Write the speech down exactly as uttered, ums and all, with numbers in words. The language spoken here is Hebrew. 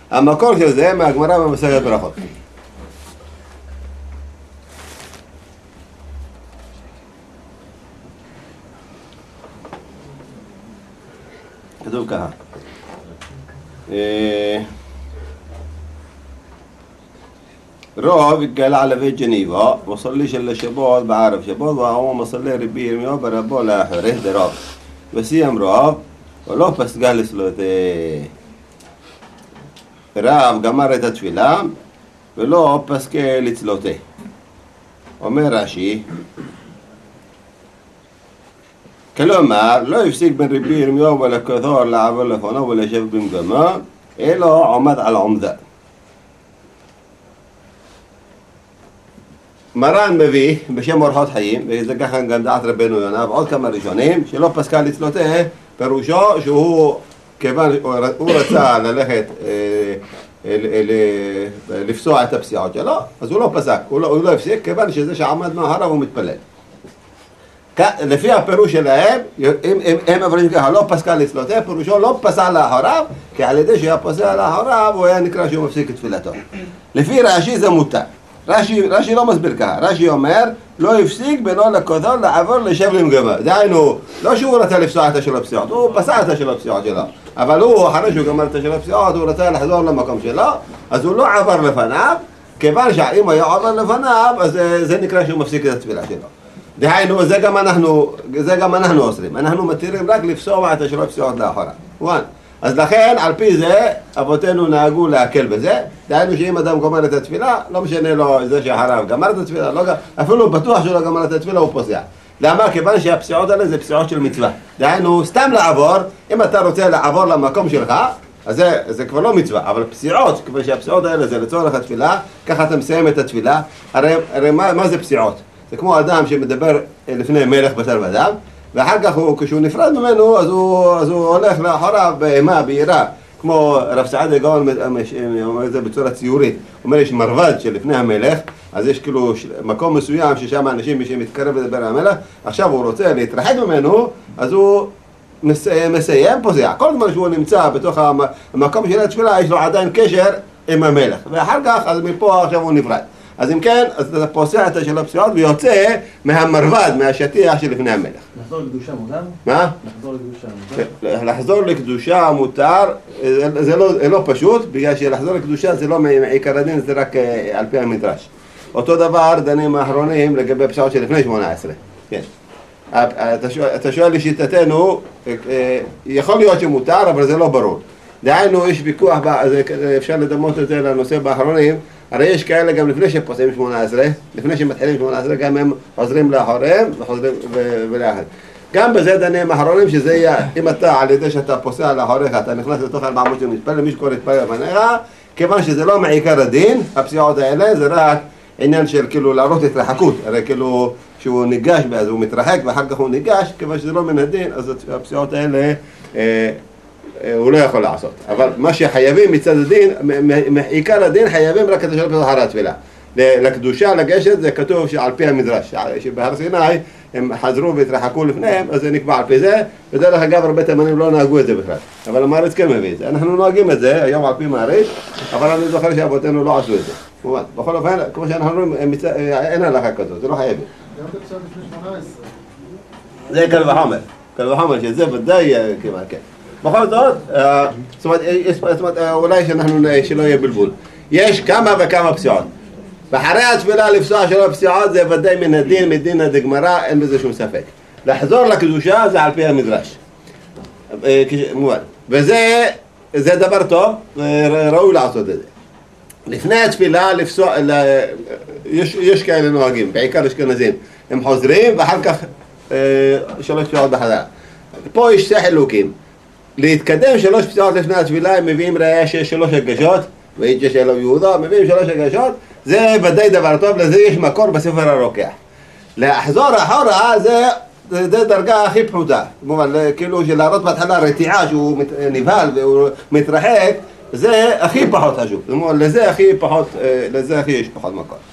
המקור של זה מהגמרא במסכת ברכות. כתוב ככה. רוב התגלה על בית ג'ניבה, מוסלי של שבת בערב שבת, והוא מוסלי רבי ירמיהו ברבו לאחרי דרוב. וסיים רוב, ולא פסגה לסלותי. רב גמר את התפילה, ולא פסקה לצלותי. אומר רש"י, כלומר, לא הפסיק בין רבי ירמיהו ולכתור לעבור לפניו ולשב במקומו, אלא עומד על עומדה. מרן מביא בשם אורחות חיים, וזה ככה גם דעת רבנו יונה, ועוד כמה ראשונים, שלא פסקה לצלותי, פירושו שהוא, כיוון הוא רצה ללכת לפסוע את הפסיעות שלו, אז הוא לא פסק, הוא לא הפסיק, כיוון שזה שעמד מאחריו הוא מתפלל. לפי הפירוש שלהם, הם עברים ככה, לא פסקה לצלותי, פירושו לא פסע לאחריו, כי על ידי שהיה פסע לאחריו, הוא היה נקרא שהוא מפסיק את תפילתו. לפי רש"י זה מותר. רש"י, רש"י לא מסביר ככה, רש"י אומר, לא הפסיק בינו לכתור לעבור לשב למקומו. דהיינו, לא שהוא רצה לפסוע את השלוש פסיעות, הוא פסע את השלוש פסיעות שלו. אבל הוא, אחרי שהוא גמר את השלוש פסיעות, הוא רצה לחזור למקום שלו, אז הוא לא עבר לפניו, כיוון שאם היה עובר לפניו, אז זה, זה נקרא שהוא מפסיק את התפילה שלו. דהיינו, זה גם אנחנו, זה גם אנחנו עושים. אנחנו מתירים רק לפסוע את השלוש פסיעות לאחורה. אז לכן, על פי זה, אבותינו נהגו להקל בזה. דהיינו שאם אדם גומר את התפילה, לא משנה לו זה שאחריו גמר את התפילה, לא, אפילו בטוח שהוא לא גמר את התפילה, הוא פוסע. למה? כיוון שהפסיעות האלה זה פסיעות של מצווה. דהיינו, סתם לעבור, אם אתה רוצה לעבור למקום שלך, אז זה, זה כבר לא מצווה, אבל פסיעות, כיוון שהפסיעות האלה זה לצורך התפילה, ככה אתה מסיים את התפילה. הרי, הרי מה, מה זה פסיעות? זה כמו אדם שמדבר לפני מלך בשר ודם, ואחר כך הוא, כשהוא נפרד ממנו, אז הוא, אז הוא הולך לאחוריו באימה, ביראה, כמו רב סעדיה גאון אומר את זה בצורה ציורית. הוא אומר, יש מרבד שלפני המלך, אז יש כאילו מקום מסוים ששם אנשים, מי שמתקרב לדבר על המלך, עכשיו הוא רוצה להתרחק ממנו, אז הוא מסיים, מסיים פוסע. כל זמן שהוא נמצא בתוך המקום של התפילה, יש לו עדיין קשר עם המלך. ואחר כך, אז מפה עכשיו הוא נפרד. אז אם כן, אז אתה פוסע את השלוש פסיעות ויוצא מהמרבד, מהשטיח שלפני המלך. לחזור לקדושה מותר? מה? לחזור לקדושה מותר? לחזור לקדושה מותר, זה לא, זה לא פשוט, בגלל שלחזור לקדושה זה לא מעיקר הדין, זה רק על פי המדרש. אותו דבר דנים האחרונים לגבי פסיעות שלפני שמונה עשרה. כן. אתה שואל, אתה שואל לשיטתנו, יכול להיות שמותר, אבל זה לא ברור. דהיינו, יש ויכוח, אפשר לדמות את זה לנושא באחרונים, הרי יש כאלה גם לפני שפוסעים שמונה עשרה, לפני שמתחילים שמונה עשרה, גם הם חוזרים לאחוריהם וחוזרים ולאחר. גם בזה דנים האחרונים שזה יהיה, אם אתה על ידי שאתה פוסע לאחוריך, אתה נכנס לתוך ארבע מאות שמתפלל, מי שקורא להתפלל לפניך, כיוון שזה לא מעיקר הדין, הפסיעות האלה זה רק עניין של כאילו להראות התרחקות, הרי כאילו שהוא ניגש אז הוא מתרחק ואחר כך הוא ניגש, כיוון שזה לא מן הדין, אז הפסיעות האלה אה, הוא לא יכול לעשות. אבל מה שחייבים מצד הדין, מעיקר הדין חייבים רק את השלוש אחרי התפילה. לקדושה, לגשת, זה כתוב שעל פי המדרש, שבהר סיני הם חזרו והתרחקו לפניהם, אז זה נקבע על פי זה, ודרך אגב הרבה תימנים לא נהגו את זה בכלל. אבל המעריץ כן מביא את זה. אנחנו נוהגים את זה, היום על פי מעריץ, אבל אני זוכר שאבותינו לא עשו את זה. בכל אופן, כמו שאנחנו אומרים, אין הלכה כזאת, זה לא חייבים. גם תפסה לפני שמונה עשרה. זה קל וחומר, קל וחומר, שזה ודאי כמעט כן. בכל זאת, זאת אומרת, אולי שאנחנו, שלא יהיה בלבול. יש כמה וכמה פסיעות. ואחרי התפילה לפסוע שלו פסיעות זה ודאי מן הדין, מדין הדגמרא, אין בזה שום ספק. לחזור לקדושה זה על פי המדרש. וזה זה דבר טוב, ראוי לעשות את זה. לפני התפילה לפסוע, יש, יש כאלה נוהגים, בעיקר אשכנזים. הם חוזרים ואחר כך שלוש פסיעות בחזרה. פה יש שני חילוקים. להתקדם שלוש פסיעות לפני התפילה, הם מביאים ראיה שיש שלוש הגשות, ואיג'ה שלו יהודה, מביאים שלוש הגשות, זה ודאי דבר טוב, לזה יש מקור בספר הרוקח. לחזור אחורה, זה, זה דרגה הכי פחותה. כמובן, כאילו שלהראות בהתחלה רתיעה שהוא נבהל והוא מתרחק, זה הכי פחות חשוב. זאת אומרת, לזה הכי פחות, לזה הכי יש פחות מקור.